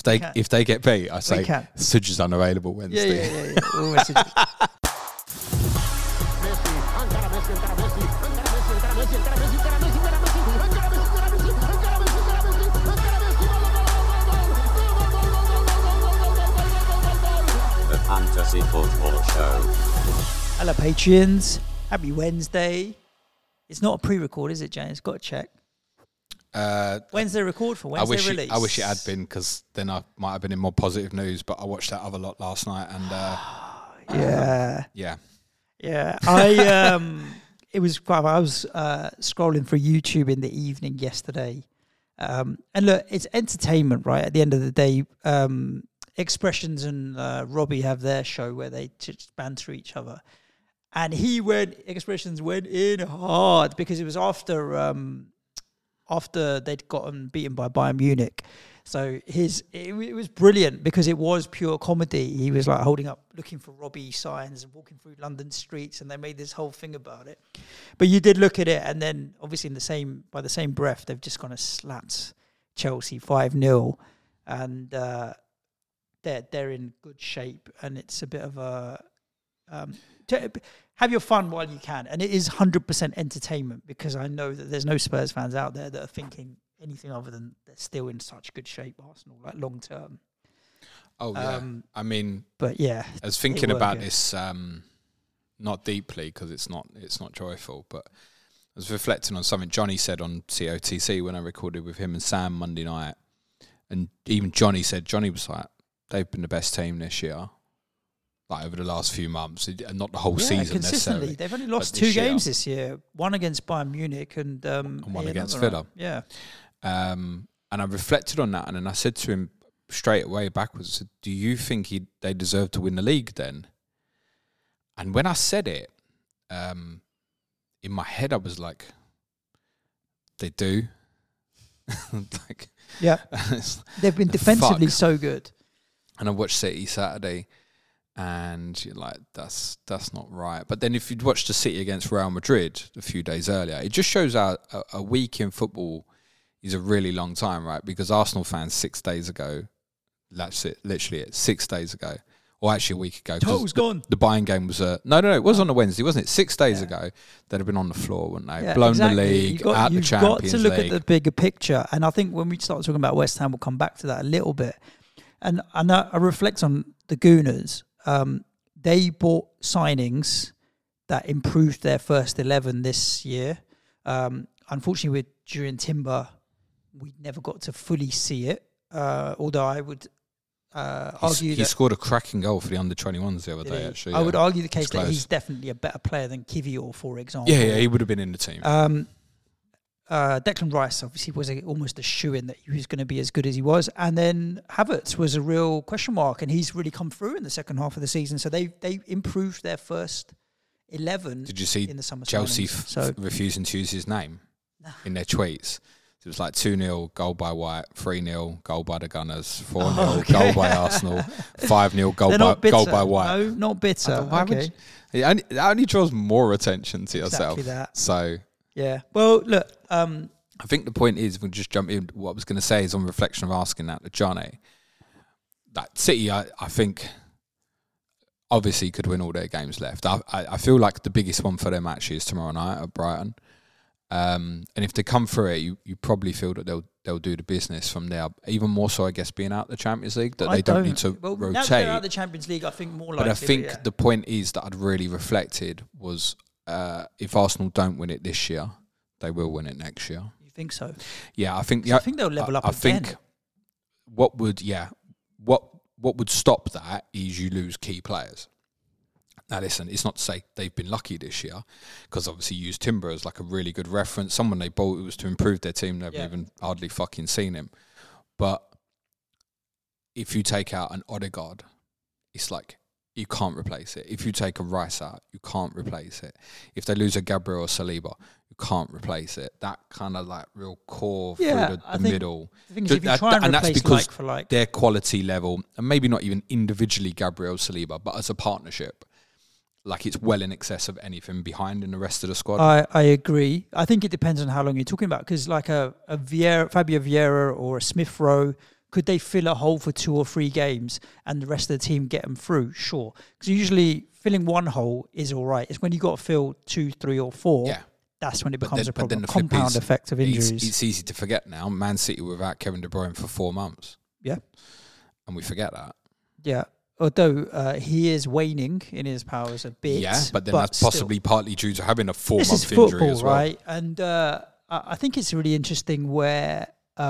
if they get beat, I say Suj is unavailable Wednesday. Yeah. We'll message it. The Fantasy Football Show. Hello, Patreons. Happy Wednesday. It's not a pre-record, is it, Jane? It's got to check. When's the record for? When's the release? I wish it had been, because then I might have been in more positive news. But I watched that other lot last night, and yeah. I was scrolling through YouTube in the evening yesterday, and look, it's entertainment, right? At the end of the day, Expressions and Robbie have their show where they just banter each other, and Expressions went in hard because it was after they'd gotten beaten by Bayern Munich. So it was brilliant because it was pure comedy. He was like holding up, looking for Robbie signs and walking through London streets, and they made this whole thing about it. But you did look at it, and then obviously by the same breath, they've just gone and slapped Chelsea 5-0, and they're in good shape, and it's a bit of a have your fun while you can, and it is 100% entertainment, because I know that there's no Spurs fans out there that are thinking anything other than they're still in such good shape, Arsenal, like long term. Oh yeah, I mean, but yeah, I was thinking about this not deeply, because it's not joyful, but I was reflecting on something Johnny said on COTC when I recorded with him and Sam Monday night, and even Johnny was like, they've been the best team this year, like over the last few months, and not the whole season consistently. necessarily. They've only lost 2 games this year, one against Bayern Munich and one against Villa. Yeah. And I reflected on that, and then I said to him straight away backwards, do you think they deserve to win the league then? And when I said it, in my head I was like, they do. Like, yeah. They've been defensively so good. And I watched City Saturday, and you're like, that's not right. But then if you'd watched the City against Real Madrid a few days earlier, it just shows how a week in football is a really long time, right? Because Arsenal fans 6 days ago, that's it, literally it, 6 days ago, or actually a week ago. Total's gone. The Bayern game was no, it was on a Wednesday, wasn't it? 6 days ago, they'd have been on the floor, wouldn't they? Yeah, blown exactly. the league, out the Champions League. You've got to look at the bigger picture. And I think when we start talking about West Ham, we'll come back to that a little bit. And I reflect on the Gooners. They bought signings that improved their first 11 this year. Unfortunately, during Timber, we never got to fully see it. Although I would argue he scored a cracking goal for the under-21s the other day, actually. I would argue the case that he's definitely a better player than Kivior, for example. Yeah, he would have been in the team. Declan Rice obviously was almost a shoo-in that he was going to be as good as he was, and then Havertz was a real question mark, and he's really come through in the second half of the season. So they improved their first 11. Did you see in the summer Chelsea refusing to use his name in their tweets? It was like 2-0 goal by White, 3-0 goal by the Gunners, 4-0 goal by Arsenal, 5-0 goal by White. No, not bitter. It only draws more attention to yourself. Exactly that. So yeah. Well, look. I think the point is, we'll just jump in. What I was going to say is, on reflection of asking that to Johnny, that City, I think, obviously could win all their games left. I feel like the biggest one for them actually is tomorrow night at Brighton. And if they come through it, you probably feel that they'll do the business from there. Even more so, I guess, being out the Champions League, that they don't need to rotate. Now they're out the Champions League, I think more likely. But I think the point is that I'd really reflected was, if Arsenal don't win it this year, they will win it next year. You think so? Yeah, I think they'll level up again. I think what would stop that is you lose key players. Now listen, it's not to say they've been lucky this year, because obviously you use Timber as like a really good reference. Someone they bought, it was to improve their team. They've even hardly fucking seen him. But if you take out an Odegaard, it's like you can't replace it. If you take a Rice out, you can't replace it. If they lose a Gabriel or Saliba, you can't replace it. That kind of like real core through the middle. The thing is, if you try and replace that's because like for like, their quality level, and maybe not even individually Gabriel Saliba, but as a partnership, like it's well in excess of anything behind in the rest of the squad. I agree. I think it depends on how long you're talking about, because like a Fabio Vieira or a Smith Rowe Could they fill a hole for 2 or 3 games and the rest of the team get them through? Sure. Because usually filling one hole is all right. It's when you got to fill 2, 3 or 4. Yeah. That's when it becomes a problem. The compound effect of injuries. It's easy to forget now. Man City without Kevin De Bruyne for 4 months. Yeah. And we forget that. Yeah. Although he is waning in his powers a bit. Yeah, but then that's possibly partly due to having a 4-month this is injury football, as well. Right? And I think it's really interesting where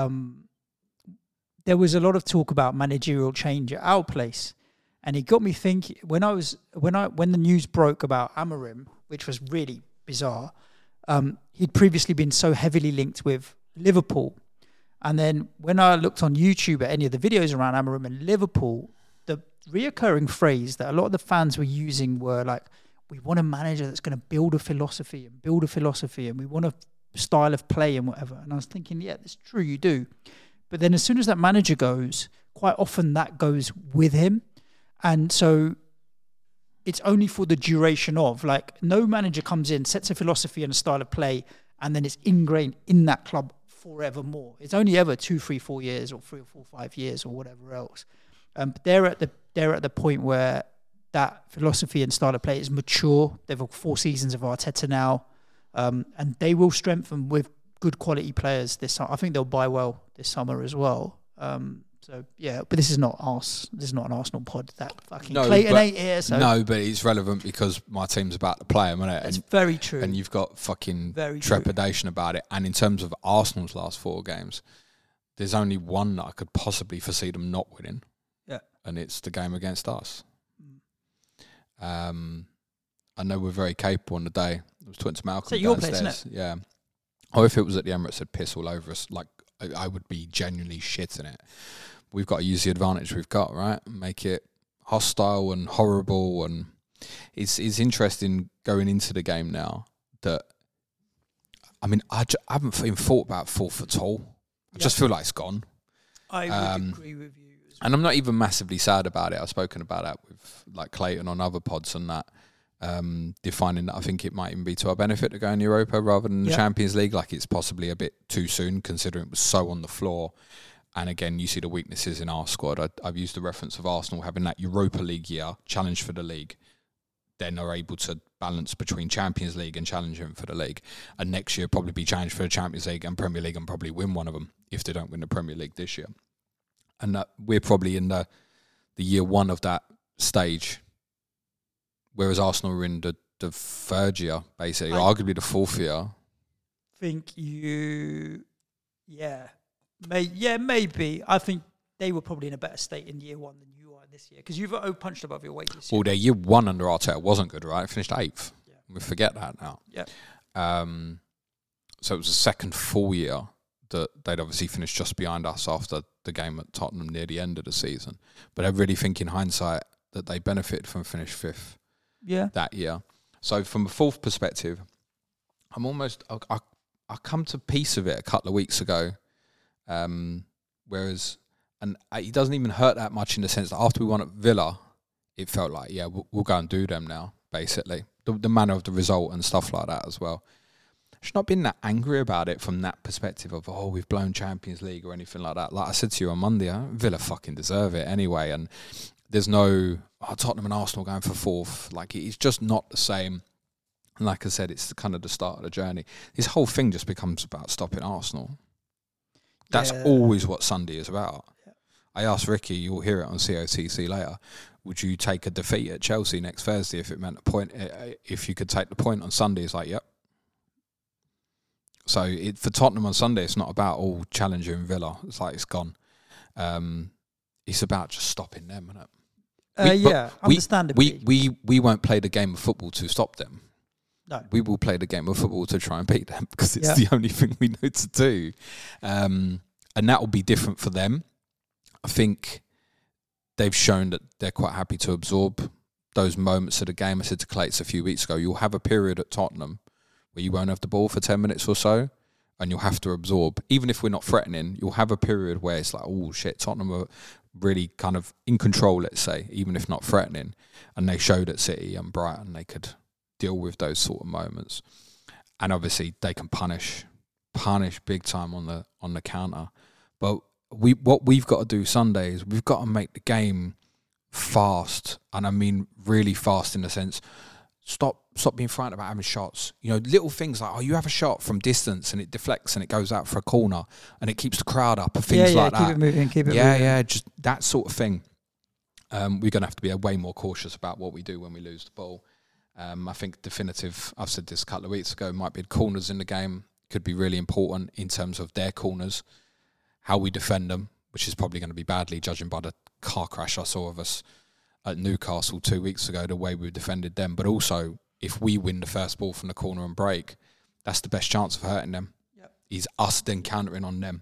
there was a lot of talk about managerial change at our place. And it got me thinking, when the news broke about Amorim, which was really bizarre, he'd previously been so heavily linked with Liverpool. And then when I looked on YouTube at any of the videos around Amorim and Liverpool, the reoccurring phrase that a lot of the fans were using were like, we want a manager that's going to build a philosophy and we want a style of play and whatever. And I was thinking, yeah, it's true, you do. But then as soon as that manager goes, quite often that goes with him. And so it's only for the duration of, like, no manager comes in, sets a philosophy and a style of play, and then it's ingrained in that club forevermore. It's only ever 2, 3, 4 years or 3 or 4, 5 years or whatever else. But they're at the point where that philosophy and style of play is mature. They've got 4 seasons of Arteta now, and they will strengthen with good quality players this summer. I think they'll buy well this summer as well. So yeah, but this is not us. This is not an Arsenal pod. That fucking Clayton ain't here. So. No, but it's relevant because my team's about to play him, isn't it? That's very true. And you've got fucking very trepidation about it. And in terms of Arsenal's last 4 games, there's only one that I could possibly foresee them not winning. Yeah, and it's the game against us. I know we're very capable on the day. I was talking to Malcolm so your downstairs. place, isn't it? Yeah. Or if it was at the Emirates, they'd piss all over us. Like I would be genuinely shitting it. We've got to use the advantage we've got, right? Make it hostile and horrible, and it's interesting going into the game now. That I mean, I haven't even thought about fourth at all. I just feel like it's gone. I would agree with you. And I'm not even massively sad about it. I've spoken about that with like Clayton on other pods and that. Defining that I think it might even be to our benefit to go in Europa rather than the Champions League. Like it's possibly a bit too soon considering it was so on the floor. And again, you see the weaknesses in our squad. I've used the reference of Arsenal having that Europa League year, challenge for the league. Then are able to balance between Champions League and challenging for the league. And next year probably be challenged for the Champions League and Premier League and probably win one of them if they don't win the Premier League this year. And that we're probably in the year 1 of that stage, whereas Arsenal were in the 3rd year, basically, or arguably the 4th year. Maybe. I think they were probably in a better state in year 1 than you are this year because you've punched above your weight this year. Well, their year 1 under Arteta wasn't good, right? It finished 8th. Yeah. We forget that now. Yeah. So it was the second full year that they'd obviously finished just behind us after the game at Tottenham near the end of the season. But I really think in hindsight that they benefited from finishing 5th that year. So from a fourth perspective, I'm almost... I come to peace with it a couple of weeks ago. Whereas... And it doesn't even hurt that much in the sense that after we won at Villa, it felt like, yeah, we'll go and do them now, basically. The manner of the result and stuff like that as well. I've not been that angry about it from that perspective of, we've blown Champions League or anything like that. Like I said to you on Monday, Villa fucking deserve it anyway. And there's no Tottenham and Arsenal going for 4th. Like, it's just not the same. And like I said, it's kind of the start of the journey. This whole thing just becomes about stopping Arsenal. That's always what Sunday is about. Yeah. I asked Ricky, you'll hear it on COTC later, would you take a defeat at Chelsea next Thursday if it meant a point? If you could take the point on Sunday, it's like, yep. So for Tottenham on Sunday, it's not about challenging Villa. It's like it's gone. It's about just stopping them, isn't it? Understandably. We won't play the game of football to stop them. No. We will play the game of football to try and beat them because it's the only thing we know to do. And that will be different for them. I think they've shown that they're quite happy to absorb those moments of the game. I said to Clates a few weeks ago, you'll have a period at Tottenham where you won't have the ball for 10 minutes or so and you'll have to absorb. Even if we're not threatening, you'll have a period where it's like, oh shit, Tottenham are really kind of in control, let's say, even if not threatening. And they showed at City and Brighton they could deal with those sort of moments. And obviously they can punish big time on the counter. But what we've got to do Sunday is we've got to make the game fast, and I mean really fast in the sense. Stop being frightened about having shots. You know, little things like, you have a shot from distance and it deflects and it goes out for a corner and it keeps the crowd up, or things like that. Keep it moving, keep it moving. Yeah, just that sort of thing. We're going to have to be way more cautious about what we do when we lose the ball. I think definitive, I've said this a couple of weeks ago, might be the corners in the game. Could be really important in terms of their corners, how we defend them, which is probably going to be badly, judging by the car crash I saw of us at Newcastle 2 weeks ago, the way we defended them. But also, if we win the first ball from the corner and break, that's the best chance of hurting them. Yep. Is us then countering on them.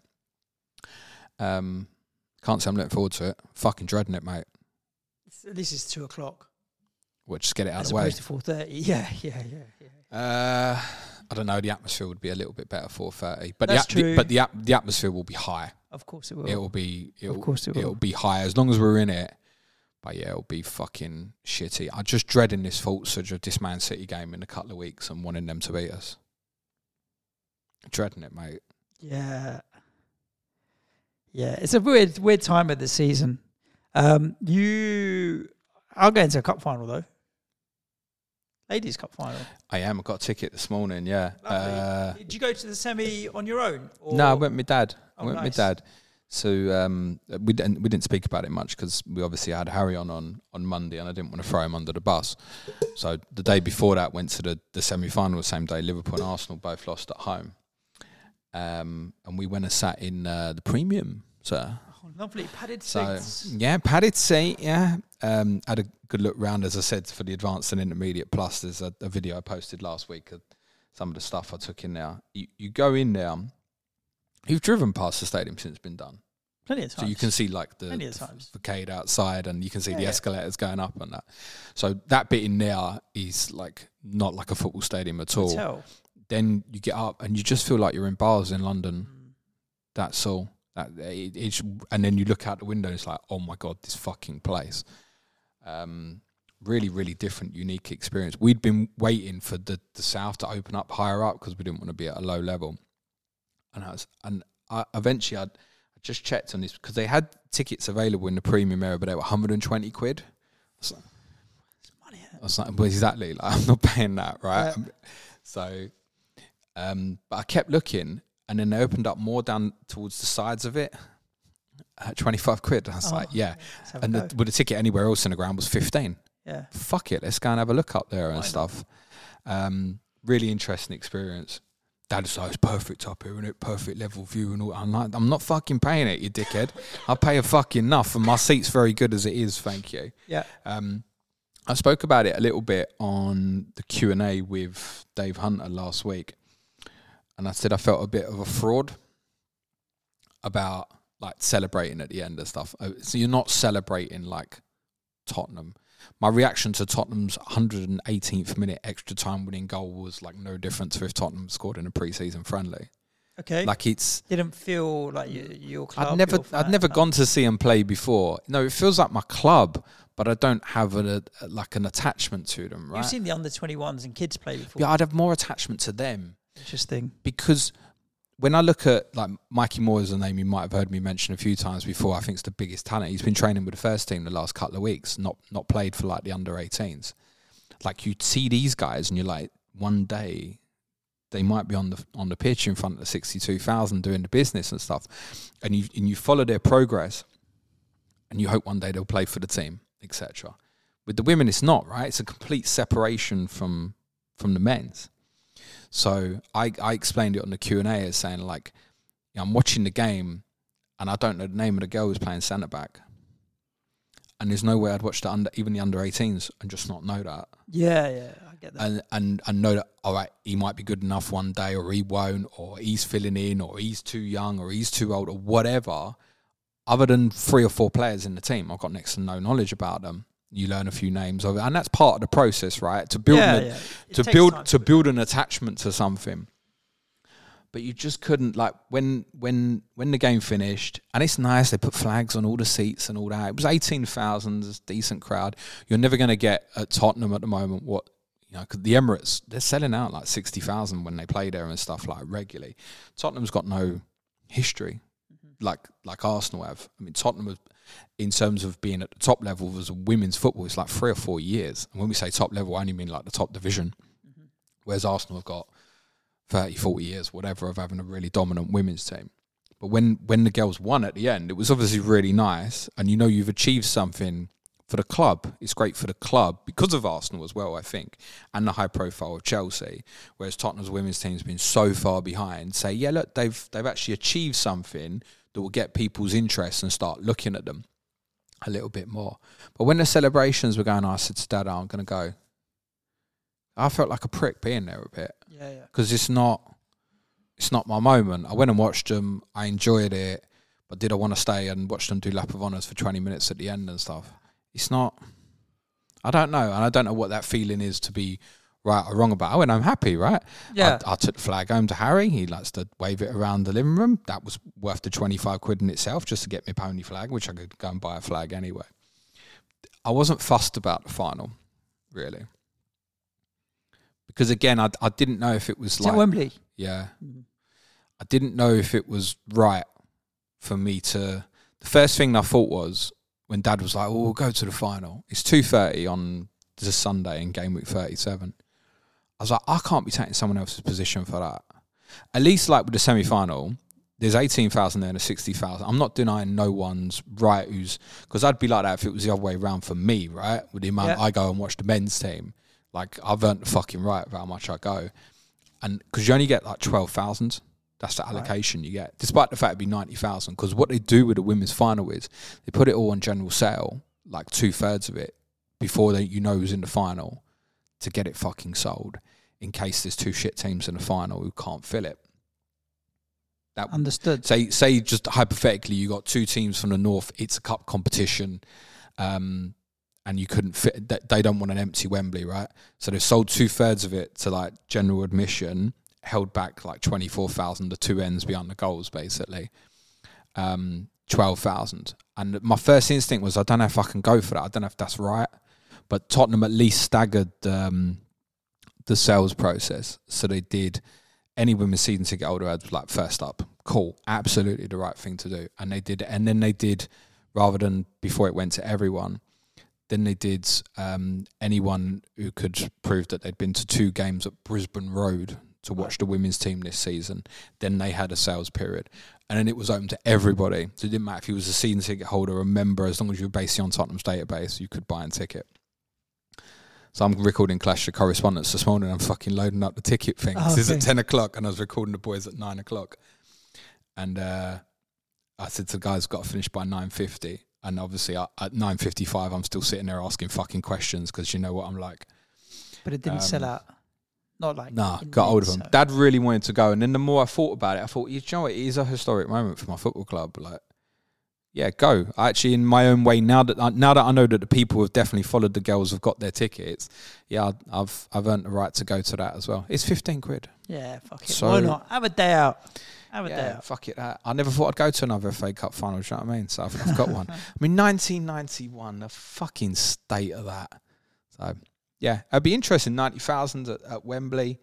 Can't say I'm looking forward to it. Fucking dreading it, mate. This is 2:00. Well, just get it out of the way. As opposed to 4:30. Yeah. I don't know. The atmosphere would be a little bit better 4:30, but That's true. But the atmosphere will be high. Of course it will. It'll be high as long as we're in it. But yeah, it'll be fucking shitty. I'm just dreading this footage of this Man City game in a couple of weeks and wanting them to beat us. Dreading it, mate. Yeah. Yeah, it's a weird time of the season. I'll go into a cup final though. Ladies' Cup final. I am. I got a ticket this morning. Yeah. Did you go to the semi on your own? Or? No, I went with my dad. Nice. With my dad. So we didn't speak about it much because we obviously had Harry on Monday and I didn't want to throw him under the bus. So the day before that, went to the semi-final the same day. Liverpool and Arsenal both lost at home. And we went and sat in the premium, sir. Oh, lovely. Padded seats. Yeah, padded seat, yeah. Had a good look round, as I said, for the advanced and intermediate plus. There's a video I posted last week of some of the stuff I took in there. You go in there. You've driven past the stadium since it's been done. Plenty of times. So you can see like the facade outside and you can see the escalators going up and that. So that bit in there is like not like a football stadium at all. Hotel. Then you get up and you just feel like you're in bars in London. That's all. And then you look out the window and it's like, oh my God, this fucking place. Really, really different, unique experience. We'd been waiting for the south to open up higher up because we didn't want to be at a low level. And I eventually I just checked on this because they had tickets available in the premium area, but they were 120 quid. I was like, well, exactly. Like, I'm not paying that, right? Yeah. So, but I kept looking, and then they opened up more down towards the sides of it at 25 quid. I was like, yeah. And the ticket anywhere else in the ground was 15. Yeah. Fuck it, let's go and have a look up there and stuff. Really interesting experience. Dad's like, it's perfect up here, isn't it? Perfect level view and all. I'm like, I'm not fucking paying it, you dickhead. I pay a fucking enough, and my seat's very good as it is, thank you. Yeah. I spoke about it a little bit on the Q&A with Dave Hunter last week, and I said I felt a bit of a fraud about like celebrating at the end of stuff. So you're not celebrating like Tottenham. My reaction to Tottenham's 118th minute extra time winning goal was like no different to if Tottenham scored in a pre-season friendly. Okay. Like didn't feel like your club. I'd never gone to see them play before. No, it feels like my club, but I don't have an attachment to them. Right? You've seen the under-21s and kids play before. Yeah, I'd have more attachment to them. Interesting. Because when I look at like Mikey Moore is a name you might have heard me mention a few times before. I think it's the biggest talent. He's been training with the first team the last couple of weeks, not played for like the under-18s. Like you see these guys and you're like, one day they might be on the pitch in front of the 62,000 doing the business and stuff, and you follow their progress, and you hope one day they'll play for the team, etc. With the women, it's not, right. It's a complete separation from the men's. So I explained it on the Q&A as saying like, you know, I'm watching the game and I don't know the name of the girl who's playing centre back, and there's no way I'd watch even the under-18s and just not know that. Yeah, I get that. And know that, all right, he might be good enough one day, or he won't, or he's filling in, or he's too young, or he's too old, or whatever. Other than 3 or 4 players in the team, I've got next to no knowledge about them. You learn a few names of it, and that's part of the process, right? To build an attachment to something. But you just couldn't, like, when the game finished, and it's nice, they put flags on all the seats and all that. It was 18,000, it's a decent crowd. You're never going to get at Tottenham at the moment what, you know, because the Emirates, they're selling out like 60,000 when they play there and stuff like regularly. Tottenham's got no history. like Arsenal have. I mean, Tottenham was, in terms of being at the top level as women's football, it's like 3 or 4 years. And when we say top level, I only mean like the top division. Mm-hmm. Whereas Arsenal have got 30, 40 years, whatever, of having a really dominant women's team. But when the girls won at the end, it was obviously really nice. And you know you've achieved something for the club. It's great for the club because of Arsenal as well, I think, and the high profile of Chelsea. Whereas Tottenham's women's team has been so far behind. Say, yeah, look, they've actually achieved something that will get people's interest and start looking at them a little bit more. But when the celebrations were going on, I said to Dad, I'm going to go. I felt like a prick being there a bit. Yeah. Because it's not my moment. I went and watched them. I enjoyed it. But did I want to stay and watch them do lap of honours for 20 minutes at the end and stuff? It's not. I don't know. And I don't know what that feeling is to be right or wrong about. I went home happy, right? Yeah. I took the flag home to Harry. He likes to wave it around the living room. That was worth the 25 quid in itself just to get me a pony flag, which I could go and buy a flag anyway. I wasn't fussed about the final, really. Because again, I didn't know if it was Is it Wembley? Yeah. I didn't know if it was right for me to... The first thing I thought was, when Dad was like, well, we'll go to the final. It's 2:30 on the Sunday in game week 37. I was like, I can't be taking someone else's position for that. At least like with the semi-final, there's 18,000 there and 60,000. I'm not denying no one's right who's... Because I'd be like that if it was the other way around for me, right? With the amount I go and watch the men's team. Like, I've earned the fucking right of how much I go. And because you only get like 12,000. That's the allocation you get. Despite the fact it'd be 90,000. Because what they do with the women's final is they put it all on general sale, like 2/3 of it, before you know who's in the final, to get it fucking sold in case there's 2 shit teams in the final who can't fill it. That, understood. Say just hypothetically you got 2 teams from the north, it's a cup competition, and you couldn't fit, they don't want an empty Wembley, right? So they've sold 2/3 of it to like general admission, held back like 24,000, the 2 ends behind the goals basically, 12,000. And my first instinct was, I don't know if I can go for that. I don't know if that's right. But Tottenham at least staggered the sales process. So they did, any women's season ticket holder had like first up. Cool. Absolutely the right thing to do. And they did, and then they did, rather than before it went to everyone, then they did anyone who could prove that they'd been to 2 games at Brisbane Road to watch the women's team this season. Then they had a sales period. And then it was open to everybody. So it didn't matter if you was a season ticket holder or a member, as long as you were based on Tottenham's database, you could buy a ticket. So I'm recording Clash of Correspondence this morning. I'm fucking loading up the ticket thing. This is at 10 o'clock and I was recording the boys at 9 o'clock. And I said to the guys, got to finish by 9:50. And obviously at 9:55, I'm still sitting there asking fucking questions because you know what I'm like. But it didn't sell out. Not like... Nah, got hold of him. So. Dad really wanted to go. And then the more I thought about it, I thought, you know what, it is a historic moment for my football club. Like, yeah, go. Actually, in my own way, now that I know that the people have definitely followed the girls, have got their tickets, yeah, I've earned the right to go to that as well. It's 15 quid. Yeah, fuck it. So, why not? Have a day out. Have a day out. Fuck it. I never thought I'd go to another FA Cup final, do you know what I mean? So I've got one. I mean, 1991, the fucking state of that. So, yeah, it'd be interesting. 90,000 at Wembley.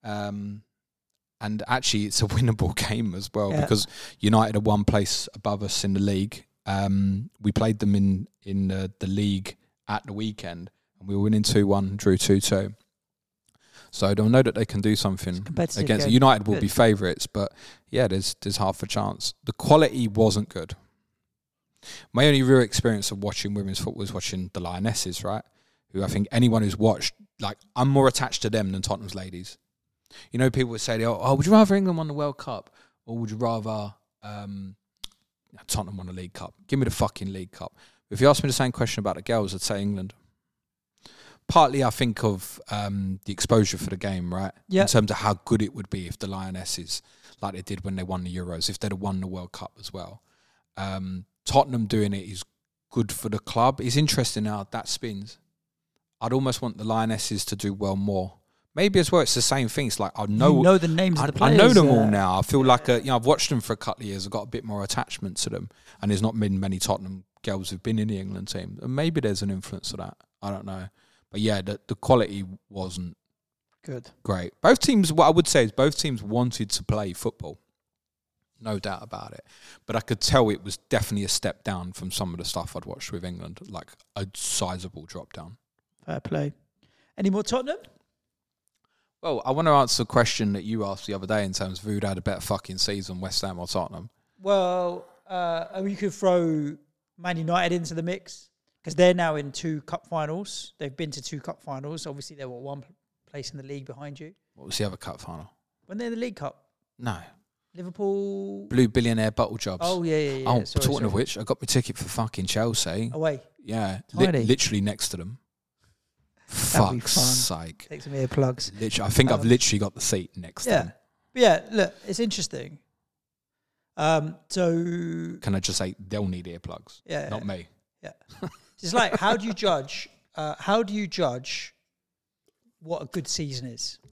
And actually, it's a winnable game as well because United are one place above us in the league. We played them in the league at the weekend, and we were winning 2-1, drew 2-2. So they'll know that they can do something against United. Will be favourites, but yeah, there's half a chance. The quality wasn't good. My only real experience of watching women's football was watching the Lionesses, right? Who I think anyone who's watched, like, I'm more attached to them than Tottenham's ladies. You know, people would say, oh, would you rather England won the World Cup or would you rather Tottenham won the League Cup? Give me the fucking League Cup. If you ask me the same question about the girls, I'd say England. Partly, I think of the exposure for the game, right? Yeah. In terms of how good it would be if the Lionesses, like they did when they won the Euros, if they'd have won the World Cup as well. Tottenham doing it is good for the club. It's interesting how that spins. I'd almost want the Lionesses to do well more. Maybe as well, it's the same thing. It's like I know the names of the players. I know them all now. I feel like I've watched them for a couple of years. I've got a bit more attachment to them, and there's not been many Tottenham girls who've been in the England team. And maybe there's an influence of that. I don't know, but yeah, the quality wasn't good. Great. Both teams. What I would say is both teams wanted to play football. no doubt about it. But I could tell it was definitely a step down from some of the stuff I'd watched with England, like a sizable drop down. Fair play. Any more Tottenham? Well, I want to answer a question that you asked the other day in terms of who'd had a better fucking season, West Ham or Tottenham. Well, you could throw Man United into the mix because they're now in 2 cup finals. They've been to 2 cup finals. Obviously, they were 1 place in the league behind you. What was the other cup final? When they're in the League Cup? No. Liverpool. Blue Billionaire Bottle Jobs. Oh, yeah. Oh, talking of which, I got my ticket for fucking Chelsea. Away. Yeah, Literally next to them. That'd Fuck's sake. Take some earplugs. I think I've literally got the seat next to them. Yeah, look, it's interesting. So can I just say they'll need earplugs? Yeah, not me. Yeah, it's like how do you judge? How do you judge what a good season is?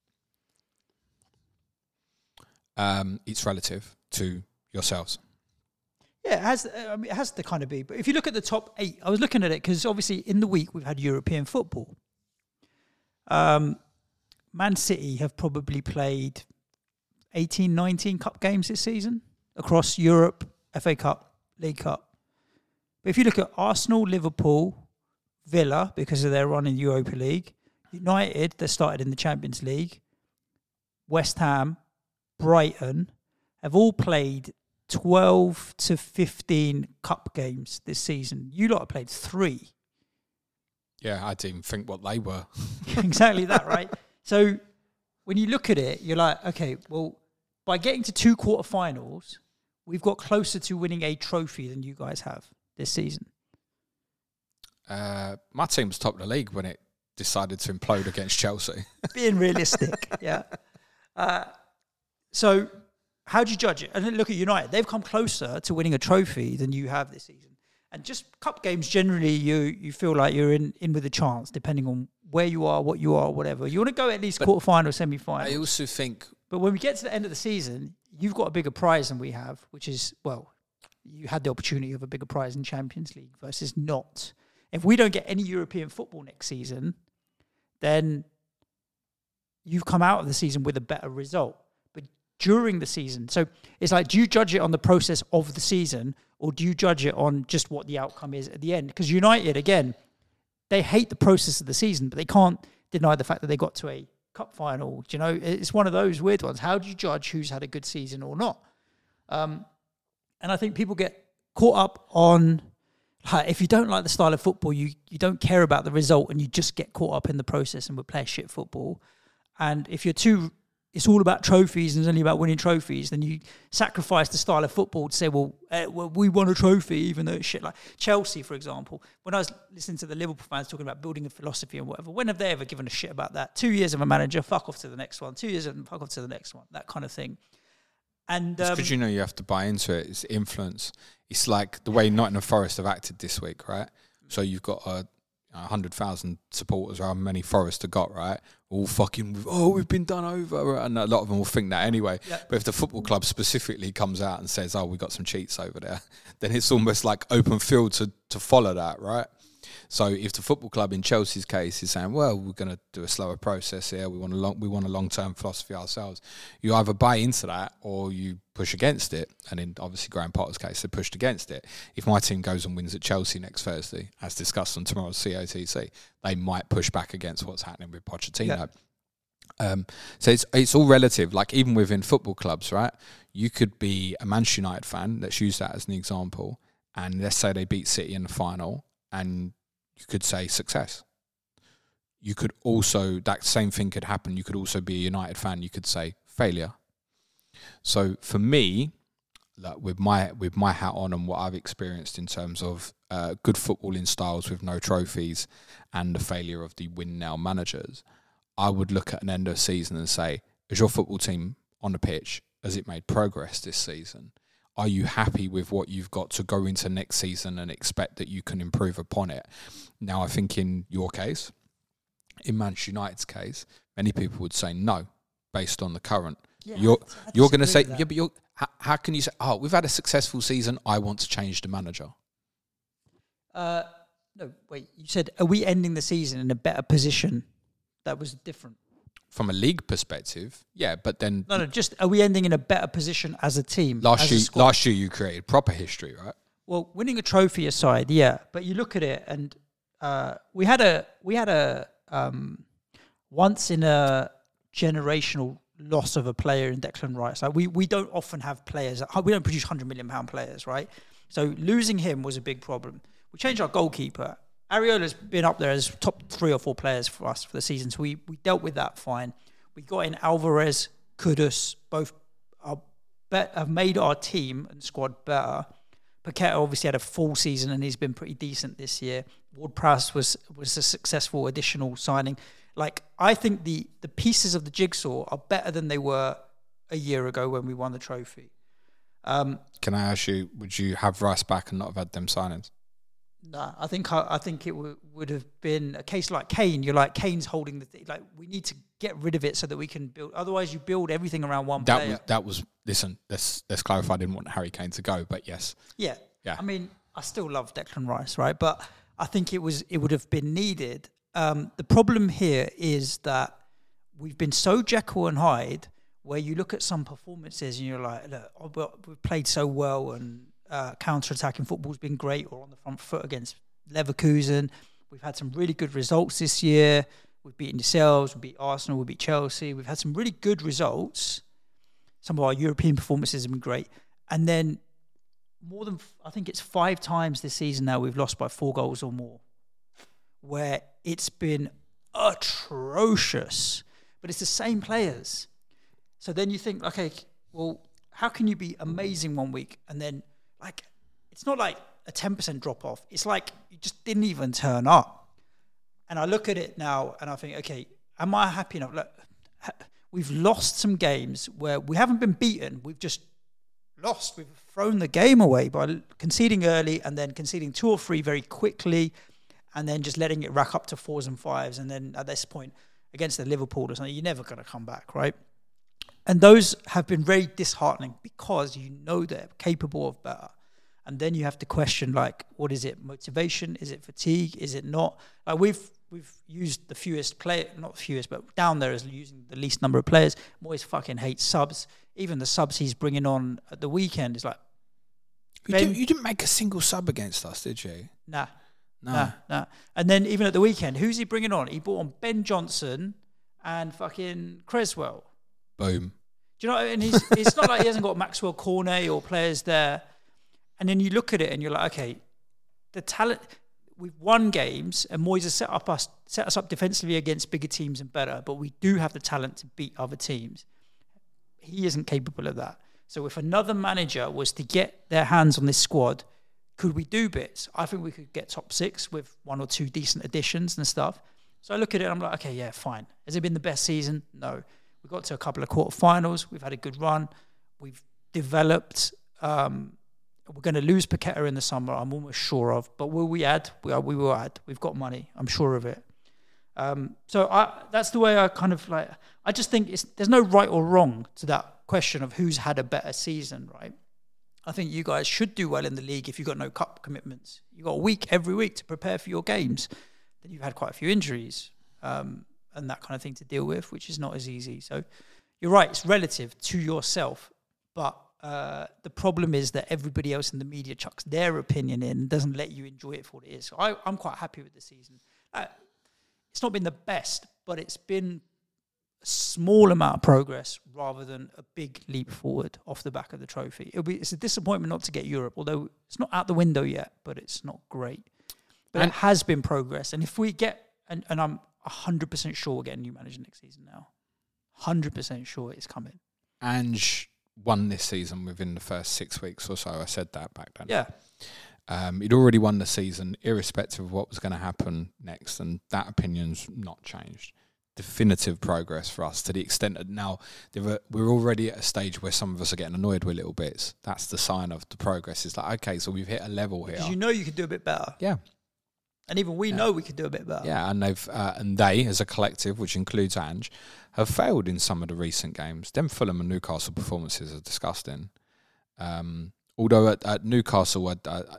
It's relative to yourselves. Yeah, it has to kind of be. But if you look at the top 8, I was looking at it because obviously in the week we've had European football. Man City have probably played 18, 19 cup games this season across Europe, FA Cup, League Cup. But if you look at Arsenal, Liverpool, Villa, because of their run in Europa League, United, they started in the Champions League, West Ham, Brighton, have all played 12 to 15 cup games this season. You lot have played 3. Yeah, I didn't even think what they were. Exactly that, right? So when you look at it, you're like, okay, well, by getting to 2 quarterfinals, we've got closer to winning a trophy than you guys have this season. My team was top of the league when it decided to implode against Chelsea. Being realistic, yeah. So how do you judge it? And then look at United. They've come closer to winning a trophy than you have this season. And just cup games, generally, you feel like you're in with a chance, depending on where you are, what you are, whatever. You want to go at least quarterfinal, semi-final. I also think... But when we get to the end of the season, you've got a bigger prize than we have, which is, well, you had the opportunity of a bigger prize in Champions League versus not. If we don't get any European football next season, then you've come out of the season with a better result. But during the season, so it's like, do you judge it on the process of the season or do you judge it on just what the outcome is at the end? Because United, again, they hate the process of the season, but they can't deny the fact that they got to a cup final. Do you know, it's one of those weird ones. How do you judge who's had a good season or not? And I think people get caught up on, like, if you don't like the style of football, you don't care about the result and you just get caught up in the process and would play shit football. And if it's all about trophies and it's only about winning trophies, then you sacrifice the style of football to say, well, we won a trophy, even though it's shit. Like Chelsea, for example, when I was listening to the Liverpool fans talking about building a philosophy and whatever, when have they ever given a shit about that? 2 years of a manager, fuck off to the next one. 2 years and fuck off to the next one. That kind of thing. And because you have to buy into it. It's influence. It's like the way Nottingham Forest have acted this week, right? So you've got 100,000 supporters, or how many Forest have got, right? All fucking, we've been done over. And a lot of them will think that anyway. Yep. But if the football club specifically comes out and says, we got some cheats over there, then it's almost like open field to follow that, right? So if the football club in Chelsea's case is saying, well, we're going to do a slower process here, we want a long-term philosophy ourselves, you either buy into that or you push against it. And in obviously Graham Potter's case, they pushed against it. If my team goes and wins at Chelsea next Thursday, as discussed on tomorrow's COTC, they might push back against what's happening with Pochettino. Yeah. So it's all relative. Like even within football clubs, right? You could be a Manchester United fan, let's use that as an example, and let's say they beat City in the final, and you could say success. You could also, that same thing could happen. You could also be a United fan. You could say failure. So for me, like with my hat on and what I've experienced in terms of good footballing styles with no trophies and the failure of the win now managers, I would look at an end of season and say, is your football team on the pitch? Has it made progress this season? Are you happy with what you've got to go into next season and expect that you can improve upon it? Now, I think in your case, in Manchester United's case, many people would say no, based on the current. Yeah, you're going to say, yeah, but how can you say, we've had a successful season, I want to change the manager? No, wait, you said, are we ending the season in a better position that was different? from a league perspective, yeah, but then No, just are we ending in a better position as a team? last year you created proper history, right? Well, winning a trophy aside, yeah, but you look at it, and we had a once in a generational loss of a player in Declan Rice. Like we don't often have players. We don't produce £100 million players, right? So losing him was a big problem. We changed our goalkeeper. Areola's been up there as top 3 or 4 players for us for the season, so we dealt with that fine. We got in Alvarez, Kudus, both have made our team and squad better. Paqueta obviously had a full season and he's been pretty decent this year. Ward-Prowse was a successful additional signing. Like, I think the pieces of the jigsaw are better than they were a year ago when we won the trophy. Can I ask you, would you have Rice back and not have had them signings? No, I think it would have been a case like Kane. You're like, Kane's holding the thing. Like, we need to get rid of it so that we can build. Otherwise, you build everything around one player. Listen, let's clarify. I didn't want Harry Kane to go, but yes. Yeah. Yeah. I mean, I still love Declan Rice, right? But I think it would have been needed. The problem here is that we've been so Jekyll and Hyde, where you look at some performances and you're like, look, we've played so well and counter-attacking football's been great, or on the front foot against Leverkusen. We've had some really good results this year. We've beaten yourselves, we beat Arsenal, we beat Chelsea. We've had some really good results. Some of our European performances have been great. And then more than, I think it's 5 times this season now we've lost by 4 goals or more, where it's been atrocious. But it's the same players. So then you think, okay, well, how can you be amazing one week and then, like, it's not like a 10% drop off. It's like you just didn't even turn up. And I look at it now and I think, okay, am I happy enough? Look, we've lost some games where we haven't been beaten. We've just lost. We've thrown the game away by conceding early and then conceding 2 or 3 very quickly and then just letting it rack up to 4s and 5s. And then at this point, against the Liverpool or something, you're never going to come back, right? And those have been very disheartening because you know they're capable of better. And then you have to question, like, what is it? Motivation? Is it fatigue? Is it not? Like, we've used the fewest not fewest, but down there is using the least number of players. Moyes fucking hates subs. Even the subs he's bringing on at the weekend is like... You didn't make a single sub against us, did you? Nah. No. Nah. And then even at the weekend, who's he bringing on? He brought on Ben Johnson and fucking Creswell. Boom. Do you know? And it's not like he hasn't got Maxwell Cornet or players there. And then you look at it and you're like, okay, the talent. We've won games, and Moyes has set us up defensively against bigger teams and better. But we do have the talent to beat other teams. He isn't capable of that. So if another manager was to get their hands on this squad, could we do bits? I think we could get top 6 with 1 or 2 decent additions and stuff. So I look at it and I'm like, okay, yeah, fine. Has it been the best season? No. We got to a couple of quarterfinals. We've had a good run. We've developed. We're going to lose Paqueta in the summer, I'm almost sure of. But will we add? We will add. We've got money. I'm sure of it. So that's the way I kind of like... I just think there's no right or wrong to that question of who's had a better season, right? I think you guys should do well in the league if you've got no cup commitments. You've got a week every week to prepare for your games. Then you've had quite a few injuries. And that kind of thing to deal with, which is not as easy. So you're right, it's relative to yourself. But the problem is that everybody else in the media chucks their opinion in and doesn't let you enjoy it for what it is. So I'm quite happy with the season. It's not been the best, but it's been a small amount of progress rather than a big leap forward off the back of the trophy. It's a disappointment not to get Europe, although it's not out the window yet, but it's not great. But it has been progress. And if we get, and I'm 100% sure we're getting a new manager next season now. 100% sure it's coming. Ange won this season within the first 6 weeks or so. I said that back then. Yeah. He'd already won the season, irrespective of what was going to happen next, and that opinion's not changed. Definitive progress for us to the extent that now we're already at a stage where some of us are getting annoyed with little bits. That's the sign of the progress. It's like, okay, so we've hit a level here. Because you know you could do a bit better. Yeah. And even we know we could do a bit better. Yeah, and they, as a collective, which includes Ange, have failed in some of the recent games. Them Fulham and Newcastle performances are disgusting. Although at Newcastle,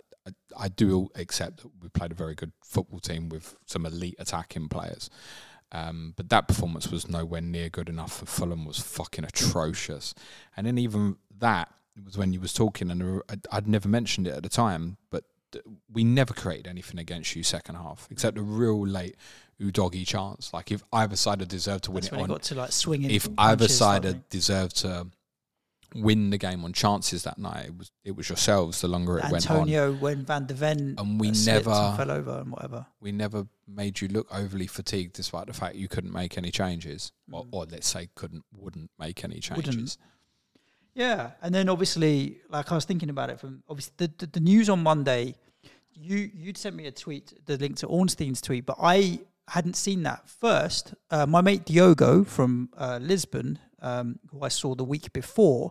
I do accept that we played a very good football team with some elite attacking players. But that performance was nowhere near good enough for Fulham. Was fucking atrocious. And then even that was when you was talking, and I'd never mentioned it at the time, but we never created anything against you second half, except a real late Udogie chance. Like if either side had deserved to win That's it when on, got to like swing in if either side had deserved to win the game on chances that night, it was yourselves. The longer it went on, Antonio when Van de Ven and we slipped never and fell over and whatever. We never made you look overly fatigued, despite the fact you couldn't make any changes, or let's say wouldn't make any changes. Yeah, and then obviously, like I was thinking about it from obviously the news on Monday. You'd sent me a tweet, the link to Ornstein's tweet, but I hadn't seen that first. My mate Diogo from Lisbon, who I saw the week before,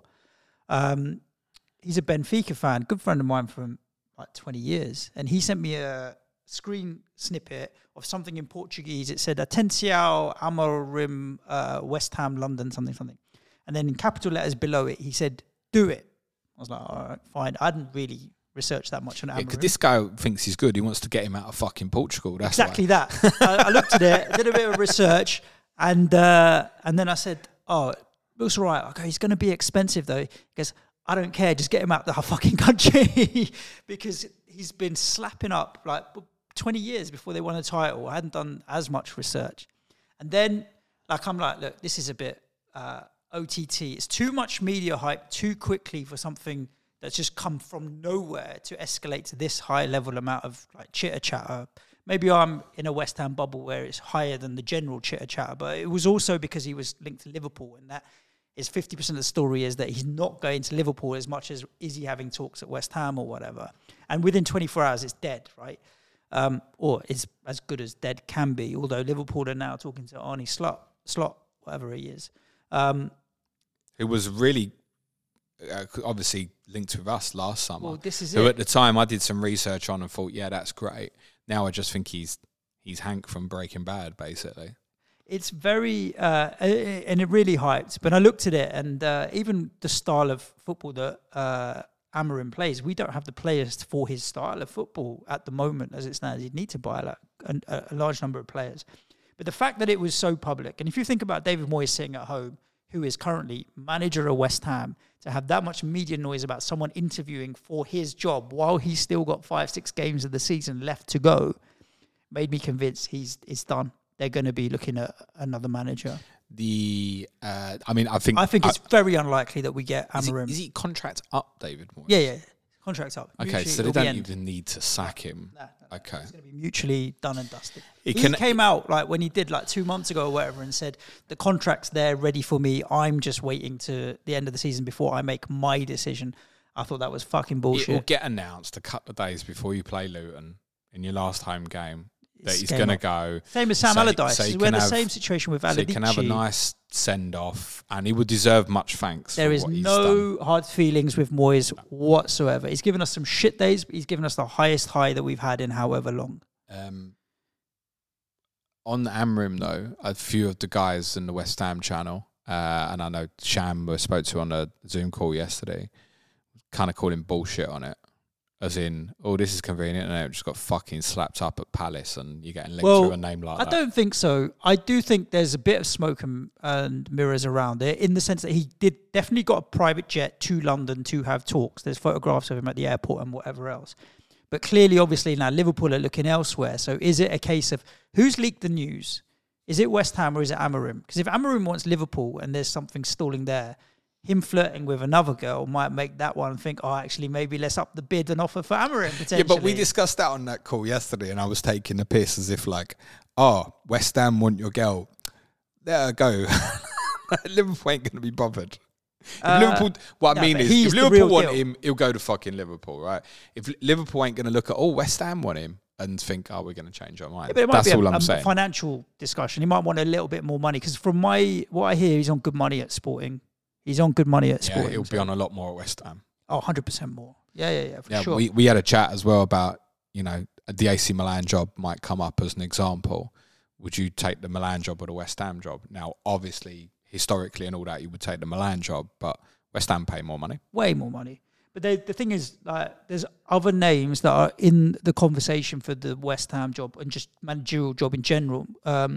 he's a Benfica fan, good friend of mine from like 20 years, and he sent me a screen snippet of something in Portuguese. It said Atenção Amorim, West Ham, London, something. And then in capital letters below it, he said, do it. I was like, all right, fine. I hadn't really researched that much on Amorim. Because this guy thinks he's good. He wants to get him out of fucking Portugal. That's exactly that. I looked at it, did a bit of research, and then I said, oh, it looks all right. Okay, he's going to be expensive, though. He goes, I don't care. Just get him out of the fucking country. Because he's been slapping up like 20 years before they won a title. I hadn't done as much research. And then, like, I'm like, look, this is a bit OTT. It's too much media hype too quickly for something that's just come from nowhere to escalate to this high level amount of like chitter chatter. Maybe I'm in a West Ham bubble where it's higher than the general chitter chatter, but it was also because he was linked to Liverpool, and that is 50% of the story is that he's not going to Liverpool as much as is he having talks at West Ham or whatever. And within 24 hours, it's dead, right? Or it's as good as dead can be. Although Liverpool are now talking to Arne Slot, whatever he is. It was really obviously linked with us last summer. Well, this is who it. At the time I did some research on and thought, yeah, that's great. Now I just think he's Hank from Breaking Bad, basically. It's very, and it really hyped. But I looked at it, and even the style of football that Amorim plays, we don't have the players for his style of football at the moment as it stands. You'd need to buy like a large number of players. But the fact that it was so public, and if you think about David Moyes sitting at home, who is currently manager of West Ham, to have that much media noise about someone interviewing for his job while he's still got 5-6 games of the season left to go, made me convinced it's done. They're going to be looking at another manager. I think it's very unlikely that we get Amorim. Is he contract up, David Moyes? Yeah. Contract up. Okay, Mutually, so they don't even need to sack him. No. Okay. It's going to be mutually done and dusted. He He came out like when he did like 2 months ago or whatever and said, the contract's there ready for me. I'm just waiting to the end of the season before I make my decision. I thought that was fucking bullshit. It will get announced a couple of days before you play Luton in your last home game that It's he's game going to up. go. Same as Sam Allardyce. he We're in can the have- same situation with So he Allardyce. can have a nice send-off, and he would deserve much thanks There for is what he's done. no hard feelings with Moyes whatsoever. He's given us some shit days, but he's given us the highest high that we've had in however long. On Amorim, though, a few of the guys in the West Ham channel, and I know Sham was spoke to on a Zoom call yesterday, kind of calling bullshit on it. As in, oh, this is convenient, and it just got fucking slapped up at Palace, and you're getting linked to a name like that. I don't think so. I do think there's a bit of smoke and mirrors around it, in the sense that he definitely got a private jet to London to have talks. There's photographs of him at the airport and whatever else. But clearly, obviously, now Liverpool are looking elsewhere. So is it a case of who's leaked the news? Is it West Ham or is it Amorim? Because if Amorim wants Liverpool and there's something stalling there, him flirting with another girl might make that one think, oh, actually, maybe let's up the bid and offer for Amorim, potentially. Yeah, but we discussed that on that call yesterday, and I was taking the piss as if like, oh, West Ham want your girl. There I go. Liverpool ain't going to be bothered. If Liverpool, what I mean is, if Liverpool want him, he'll go to fucking Liverpool, right? If Liverpool ain't going to look at, oh, West Ham want him, and think, oh, we're going to change our mind. Yeah, but it might That's be all a I'm saying. Financial discussion. He might want a little bit more money, because from what I hear, he's on good money at Sporting. He's on good money at Sporting. Yeah, he'll be on a lot more at West Ham. Oh, 100% more. Yeah, for sure. We had a chat as well about, the AC Milan job might come up as an example. Would you take the Milan job or the West Ham job? Now, obviously, historically and all that, you would take the Milan job, but West Ham pay more money. Way more money. But the thing is, there's other names that are in the conversation for the West Ham job and just managerial job in general,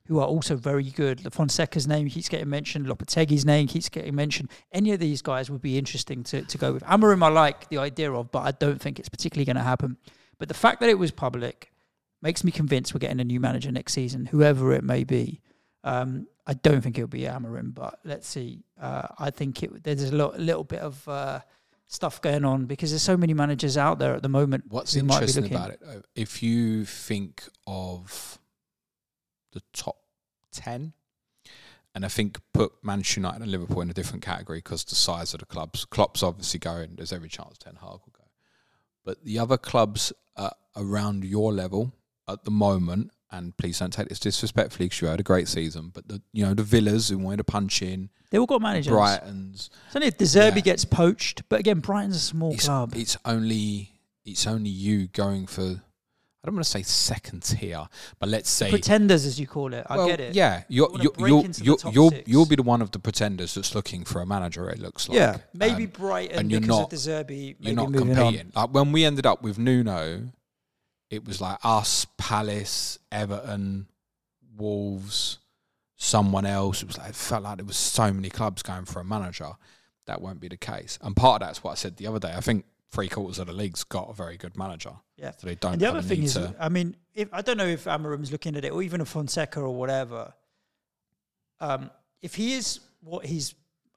who are also very good. Fonseca's name keeps getting mentioned. Lopetegui's name keeps getting mentioned. Any of these guys would be interesting to go with. Amorim I like the idea of, but I don't think it's particularly going to happen. But the fact that it was public makes me convinced we're getting a new manager next season, whoever it may be. I don't think it'll be Amorim, but let's see. I think there's a little bit of stuff going on because there's so many managers out there at the moment. What's interesting about it, though, if you think of the top 10, and I think put Manchester United and Liverpool in a different category because the size of the clubs. Klopp's obviously going, there's every chance Ten Hag will go. But the other clubs around your level at the moment, and please don't take this disrespectfully because you had a great season, but the Villas who wanted to punch in, they all got managers. Brightons. It's only if De Zerbi gets poached, but again, Brighton's a small club. It's only you going for, I don't want to say second tier, but let's say pretenders, as you call it. I get it. Yeah, you'll be the one of the pretenders that's looking for a manager. It looks like. Yeah, maybe Brighton and because of De Zerbi. You're not competing. Like when we ended up with Nuno, it was like us, Palace, Everton, Wolves, someone else. It felt like there was so many clubs going for a manager. That won't be the case. And part of that's what I said the other day. I think 3/4 of the league's got a very good manager. Yeah. So they don't. And the other thing is, I mean, I don't know if Amorim's looking at it, or even a Fonseca or whatever. If he is what he's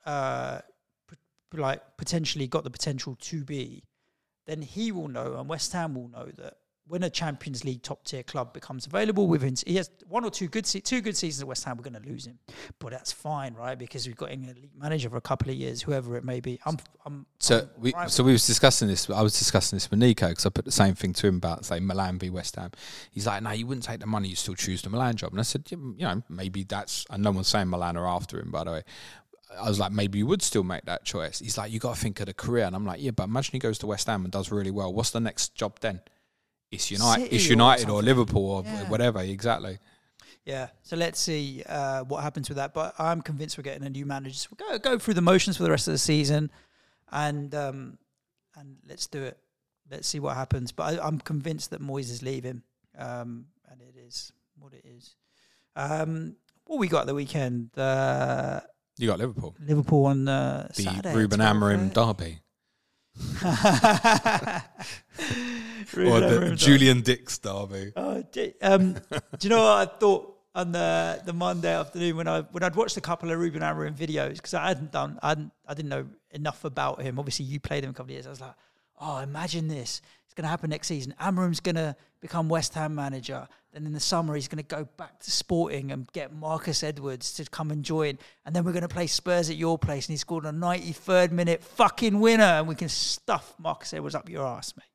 potentially got the potential to be, then he will know, and West Ham will know that when a Champions League top tier club becomes available within, he has one or two good seasons at West Ham, we're going to lose him, but that's fine, right? Because we've got an elite manager for a couple of years, whoever it may be. We was discussing this. I was discussing this with Nico because I put the same thing to him about, say, Milan v West Ham. He's like, no, you wouldn't take the money, you still choose the Milan job. And I said, maybe that's, and no one's saying Milan are after him, by the way. I was like, maybe you would still make that choice. He's like, you got to think of the career. And I'm like, yeah, but imagine he goes to West Ham and does really well. What's the next job then? It's United or Liverpool or whatever, exactly. Yeah, so let's see what happens with that. But I'm convinced we're getting a new manager. So we'll go through the motions for the rest of the season, and let's do it. Let's see what happens. But I'm convinced that Moyes is leaving, and it is what it is. What we got the weekend? You got Liverpool. Liverpool on The Saturday. Ruben Amorim derby. Or the Julian Dix derby. Do you know what I thought on the Monday afternoon when I'd watched a couple of Ruben Amorim videos, because I didn't know enough about him. Obviously, you played him a couple of years. I was like, oh, imagine this. It's going to happen next season. Amorim's going to become West Ham manager. Then in the summer, he's going to go back to Sporting and get Marcus Edwards to come and join. And then we're going to play Spurs at your place. And he scored a 93rd minute fucking winner. And we can stuff Marcus Edwards up your ass, mate.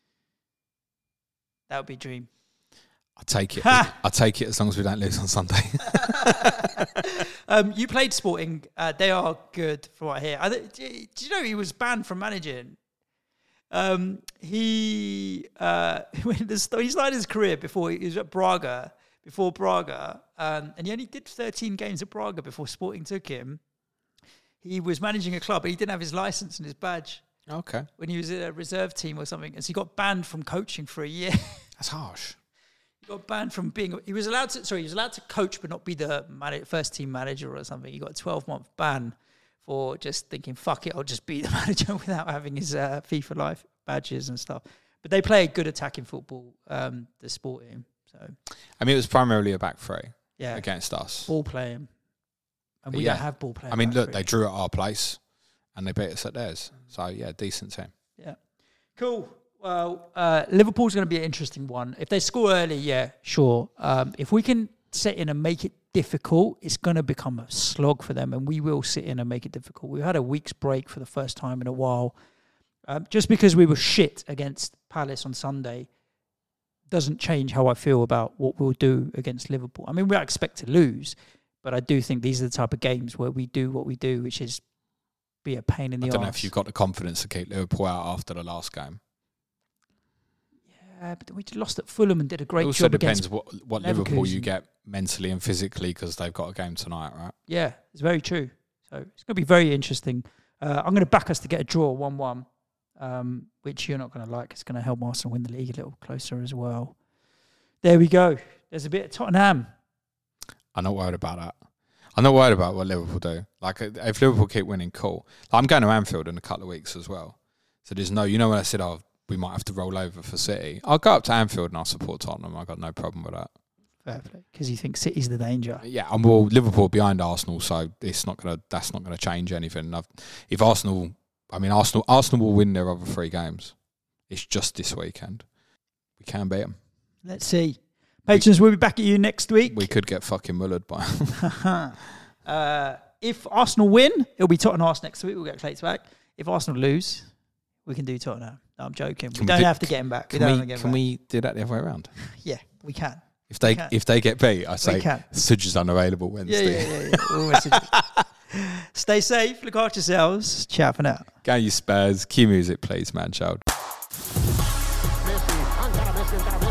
That would be a dream. I'll take it. I'll take it as long as we don't lose on Sunday. You played Sporting. They are good, from what I hear. Do you know he was banned from managing? He started his career before he was at Braga. And he only did 13 games at Braga before Sporting took him. He was managing a club, but he didn't have his license and his badge. Okay. When he was in a reserve team or something, and so he got banned from coaching for a year. That's harsh. He got banned from being. He was allowed to coach, but not be the first team manager or something. He got a 12-month ban for just thinking, fuck it, I'll just be the manager without having his FIFA Life badges and stuff. But they play good attacking football, the Sporting. So, I mean, it was primarily a back three against us. Ball playing. And we don't have ball playing. I mean, look, they drew at our place and they beat us at theirs. So, yeah, decent team. Yeah. Cool. Well, Liverpool's going to be an interesting one. If they score early, yeah, sure. If we can sit in and make it difficult, it's going to become a slog for them, and we will sit in and make it difficult. We had a week's break for the first time in a while. Just because we were shit against Palace on Sunday doesn't change how I feel about what we'll do against Liverpool. I mean, we expect to lose, but I do think these are the type of games where we do what we do, which is be a pain in the arse. I don't know if you've got the confidence to keep Liverpool out after the last game. Yeah, but we lost at Fulham and did a great job. It also depends what Liverpool Leverkusen. you get mentally and physically, because they've got a game tonight, right? Yeah, it's very true. So it's going to be very interesting. I'm going to back us to get a draw 1-1, which you're not going to like. It's going to help Arsenal win the league a little closer as well. There we go. There's a bit of Tottenham. I'm not worried about that. I'm not worried about what Liverpool do. Like, if Liverpool keep winning, cool. Like, I'm going to Anfield in a couple of weeks as well. So there's no, when I said, we might have to roll over for City, I'll go up to Anfield and I'll support Tottenham. I've got no problem with that. Fair play. Because you think City's the danger. Yeah, and well, Liverpool behind Arsenal, so that's not gonna change anything. If Arsenal will win their other 3 games. It's just this weekend. We can beat them. Let's see. Patrons, we'll be back at you next week. We could get fucking mullered by if Arsenal win, it'll be Tottenham Arsenal next week. We'll get Clates back. If Arsenal lose, we can do Tottenham. No, I'm joking. We don't have to get him back. Can we do that the other way around? Yeah, we can. If they get beat, I say Suge is unavailable Wednesday. Yeah. We'll message you. Stay safe. Look after yourselves. Ciao for now. Go you Spurs. Cue music, please, man, child. Messi, ancora Messi,